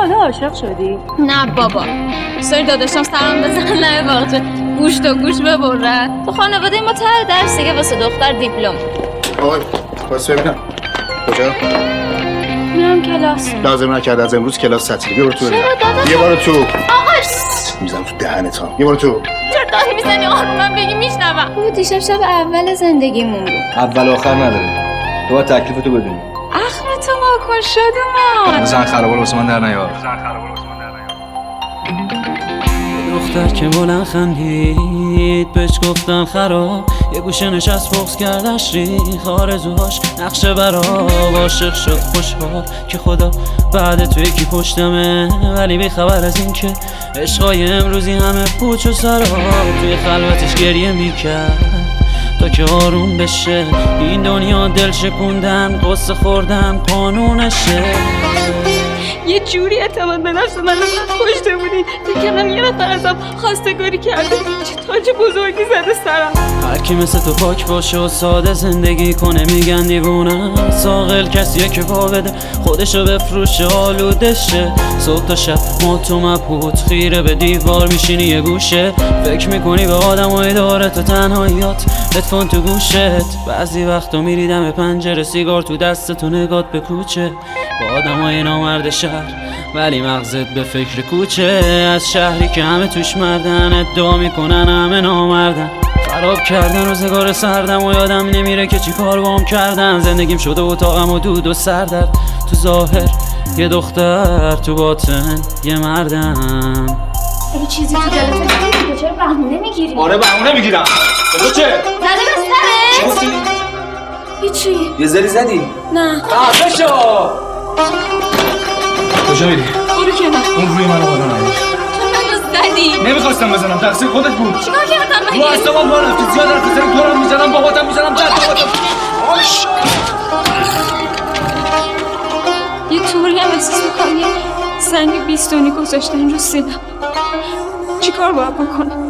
حالا عاشق شدی؟ نه بابا، سری داداشم سلام بزن نه واقعا گوش تا گوش ببرن. تو خانواده ما ته درس دیگه واسه دختر دیپلم. آقای واسه ببینم کجا؟ میرم کلاس. لازم نکرد از امروز کلاس تعطیله. بیا برو تو. چرا داداش؟ یه بار تو. آقا میزنم تو دهنت ها. یه بار تو. چرا داری میزنی؟ آرومم بگی میشنوم. او دیشب شب اول زندگیمون بود. اول آخر نداره. تو باید تکلیفتو بدونی. اخمتو واکن شدم. زن خرابال واسه من در نیار. دختر که بلند خندید بهش گفتن خراب، یه گوشه نشست فوکس کردش ریخ آرزوهاش نقشه براب. عاشق شد خوشحال که خدا بعد تو یکی پشتمه، ولی بی خبر از این که عشقای امروزی همه پوچ و سراب. توی خلوتش گریه میکرد تا که آروم بشه، این دنیا دل شکوندن قصه خوردن قانونشه. یه جوری اعتماد به نفس من کشته بودی فکرم یه نفر ازم خواستگاری کرده، چه تاج بزرگی زده سرم. هر کی مثل تو پاک باشه و ساده زندگی کنه میگن دیوونه. عاقل کسیه که پا بده خودشو بفروشه آلوده شه. صبح تا شب ما تو مبهوت خیره به دیوار میشینی یه گوشه، فکر میکنی به آدمای دارت و تنهاییات هدفون تو گوشت. بعضی وقتا میری دم پنجره سیگار تو دستت و نگات به کوچه، با آدمای نامرد شهر ولی مغزت به فکر کوچه. از شهری که همه توش مردن ادعا میکنن همه نامردن، خراب کردن روزگار سردم و یادم نمیره که چی کار بام کردن. زندگیم شده اتاقم و دود و سردرد، تو ظاهر یه دختر تو باطن یه مردم. این چیزی تو دلت نمیگیره؟ چرا بهونه میگیری؟ آره بهونه میگیرم. تو چه؟ زده به سرت؟ چی گفتی؟ هیچی. یه زری زدی؟ نه. خفه شو. کجا میری؟ برو کنار. اون روی منو بالا نیار. تو منو زدی. نمیخواستم بزنم، تقصیر خودت بود. چیکار کردم رو مگه؟ اعصابم راه رفتی، زیاد حرف بزنی دورم میزنم، باباتم میزنم، جداباتم. آش! یه طوری هم احساس میکنم یه سنگ 20 تنی گذاشتن رو سینم. چیکار باید بکنم؟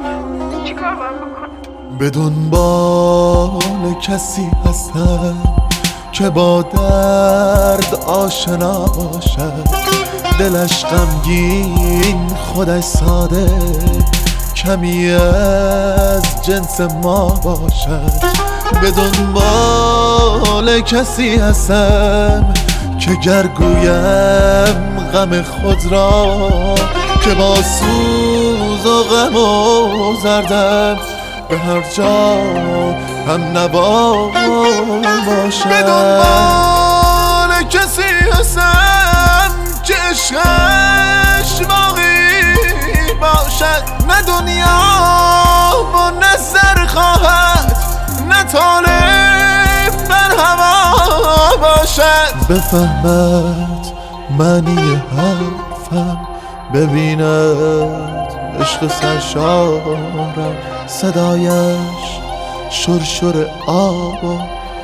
به دنبال کسی هستم که با درد آشنا باشد، دلش غمگین خودش ساده، کمی از جنس ما باشد. به دنبال کسی هستم که گرگویم غم خود را، که با سوز و غم و زردم به هر جا هم نوا باشد. به دنبال کسی هستم که عشقش باقی باشد، نه دنیا و نه سر خواهد، نه طالب بر هوا باشد. بفهمد معنی حرفم، ببیند عشق سرشارم، صدایش شرشر آب و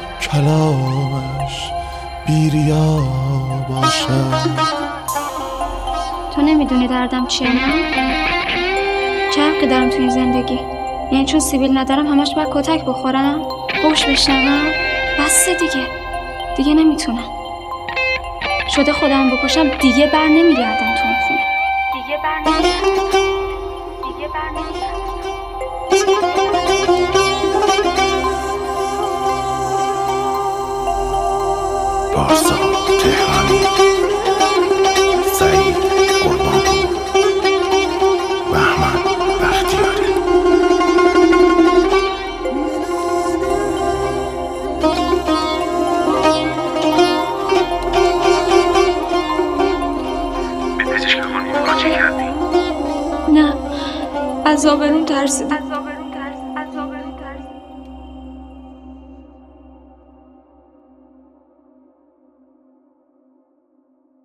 کلامش بیریا باشد. تو نمیدونی دردم چیه؟ من چه حقی دارم تو این زندگی؟ یعنی چون سیبیل ندارم همش باید کتک بخورم؟ فحش بشنوم؟ بس دیگه نمیتونم. شده خودم بکشم دیگه بر نمیگردم تو اون خونه. دیگه بر نمیگردم. بارسا تهرانی، سعید قربانپور، بهمن بختیاری. نه، از آبرون ترسیدم.